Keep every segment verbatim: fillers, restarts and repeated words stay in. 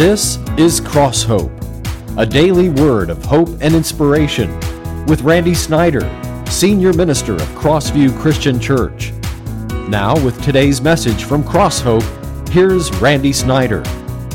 This is Cross Hope, a daily word of hope and inspiration with Randy Snyder, Senior Minister of Crossview Christian Church. Now with today's message from Cross Hope, here's Randy Snyder.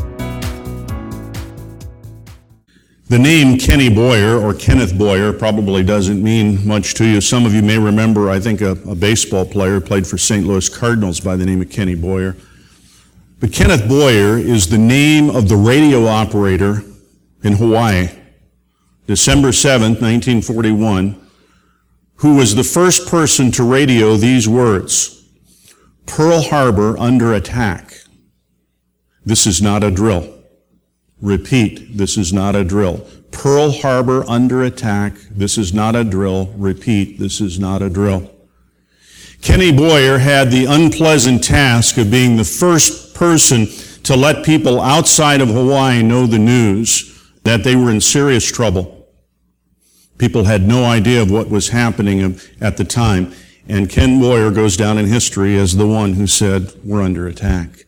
The name Kenny Boyer, or Kenneth Boyer, probably doesn't mean much to you. Some of you may remember, I think, a, a baseball player played for Saint Louis Cardinals by the name of Kenny Boyer. But Kenneth Boyer is the name of the radio operator in Hawaii, December seventh, nineteen forty-one, who was the first person to radio these words: Pearl Harbor under attack. This is not a drill. Repeat, this is not a drill. Pearl Harbor under attack. This is not a drill. Repeat, this is not a drill. Kenny Boyer had the unpleasant task of being the first person to let people outside of Hawaii know the news that they were in serious trouble. People had no idea of what was happening at the time, and Ken Boyer goes down in history as the one who said, "We're under attack."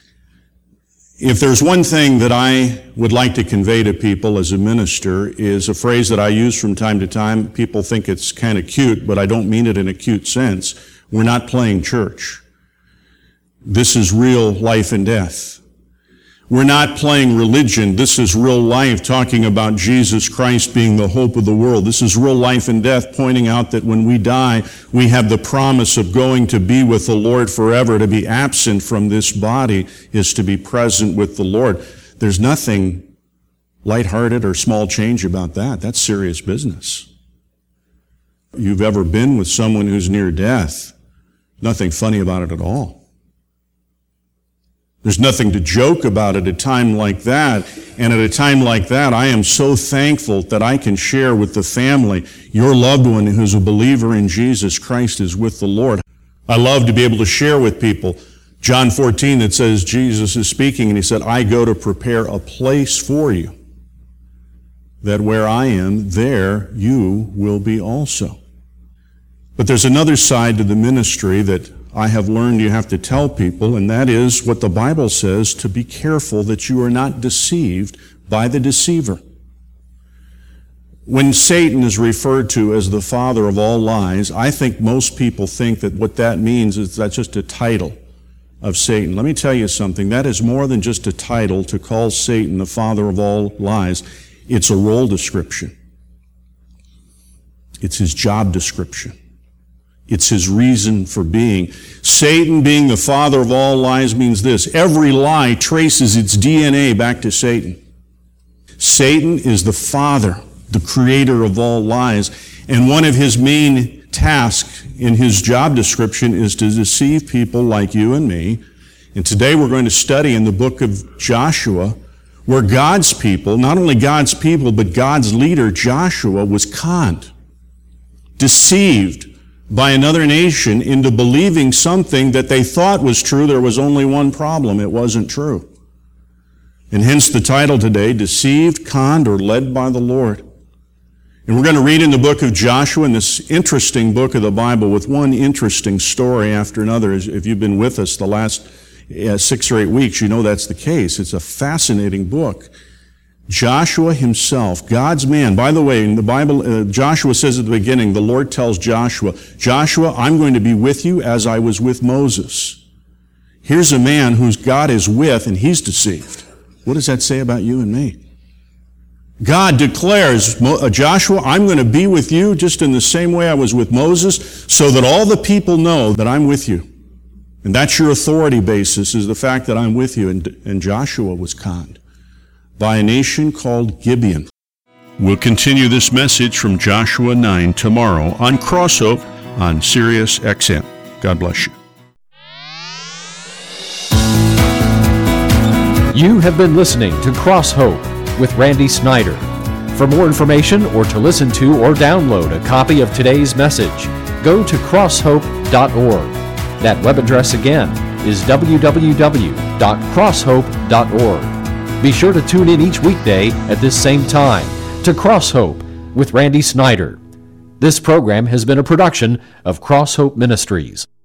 If there's one thing that I would like to convey to people as a minister, is a phrase that I use from time to time. People think it's kind of cute, but I don't mean it in a cute sense. We're not playing church. This is real life and death. We're not playing religion. This is real life, talking about Jesus Christ being the hope of the world. This is real life and death, pointing out that when we die, we have the promise of going to be with the Lord forever. To be absent from this body is to be present with the Lord. There's nothing lighthearted or small change about that. That's serious business. If you've ever been with someone who's near death, nothing funny about it at all. There's nothing to joke about at a time like that. And at a time like that, I am so thankful that I can share with the family, your loved one who's a believer in Jesus Christ is with the Lord. I love to be able to share with people John fourteen that says Jesus is speaking, and he said, "I go to prepare a place for you, that where I am, there you will be also." But there's another side to the ministry that I have learned you have to tell people, and that is what the Bible says, to be careful that you are not deceived by the deceiver. When Satan is referred to as the father of all lies, I think most people think that what that means is that's just a title of Satan. Let me tell you something. That is more than just a title to call Satan the father of all lies. It's a role description. It's his job description. It's his reason for being. Satan being the father of all lies means this: every lie traces its D N A back to Satan. Satan is the father, the creator of all lies, and one of his main tasks in his job description is to deceive people like you and me. And today we're going to study in the book of Joshua, where God's people, not only God's people, but God's leader Joshua, was conned, deceived by another nation into believing something that they thought was true. There was only one problem: it wasn't true. And hence the title today, Deceived, Conned, or Led by the Lord. And we're going to read in the book of Joshua, in this interesting book of the Bible, with one interesting story after another. If you've been with us the last uh, six or eight weeks, you know that's the case. It's a fascinating book. Joshua himself, God's man. By the way, in the Bible, uh, Joshua says at the beginning, the Lord tells Joshua, "Joshua, I'm going to be with you as I was with Moses." Here's a man whose God is with, and he's deceived. What does that say about you and me? God declares, "Joshua, I'm going to be with you just in the same way I was with Moses, so that all the people know that I'm with you." And that's your authority basis, is the fact that I'm with you. And, and Joshua was conned by a nation called Gibeon. We'll continue this message from Joshua nine tomorrow on Cross Hope on Sirius X M. God bless you. You have been listening to Cross Hope with Randy Snyder. For more information or to listen to or download a copy of today's message, go to cross hope dot org. That web address again is w w w dot cross hope dot org. Be sure to tune in each weekday at this same time to Cross Hope with Randy Snyder. This program has been a production of Cross Hope Ministries.